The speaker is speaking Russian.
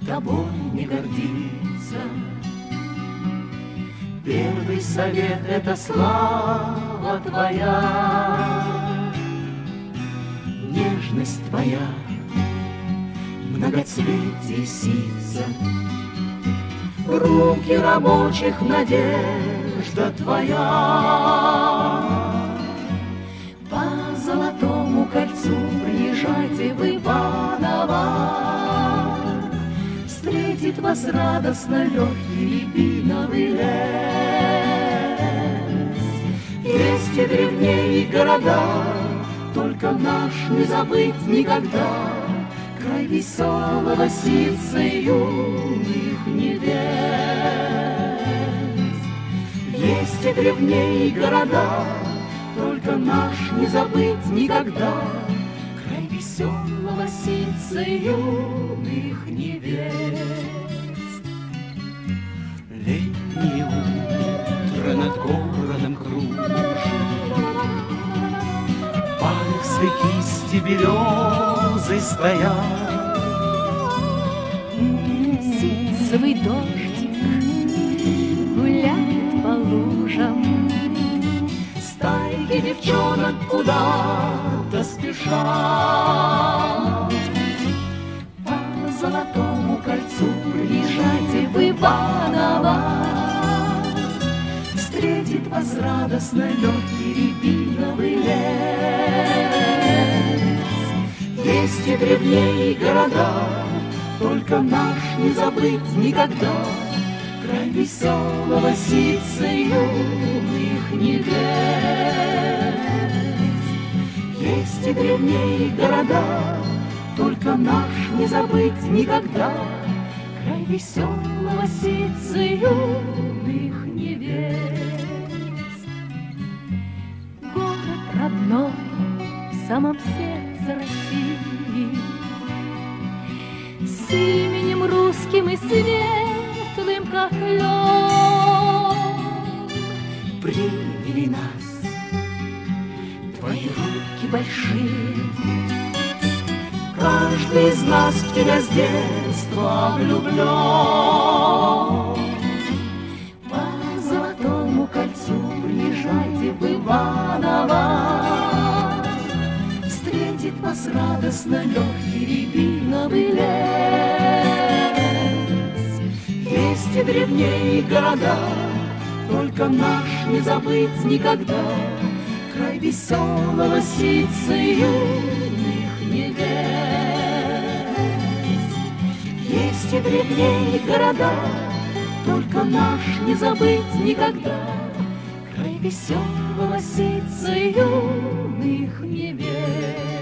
тобой не гордится. Первый совет — это слава твоя, нежность твоя, многоцветие ситца, руки рабочих надежда твоя. По золотому кольцу приезжайте в Иваново, встретит вас радостно легкий рябиновый лес. Есть и древнее города, только наш не забыть никогда, край веселого ситца юных невест. Есть и древнее города, только наш не забыть никогда, край веселого ситца юных невест. Летнее утро над городом кружит, пальцы кисти березы стоят. Ситцевый дождик гуляет по лужам, стайки девчонок куда-то спешат. По золотому кольцу приезжайте в Иваново, встретит вас радостно легкий рябиновый лес. Есть и древнее города, только наш не забыть никогда, край веселого ситца юных невест. Есть и древнее города, только наш не забыть никогда, край веселого ситца юных невест. Город родной в самом сердце России, с именем русским и светлым, как лед. Приняли нас твои руки большие, каждый из нас в тебя с детства влюблен. По золотому кольцу приезжайте в Иваново, встретит вас радостно легкий рябиновый лес. Есть и древнее города, только наш не забыть никогда, край веселого ситца юных невест. Есть и древнее города, только наш не забыть никогда, край веселого ситца юных невест.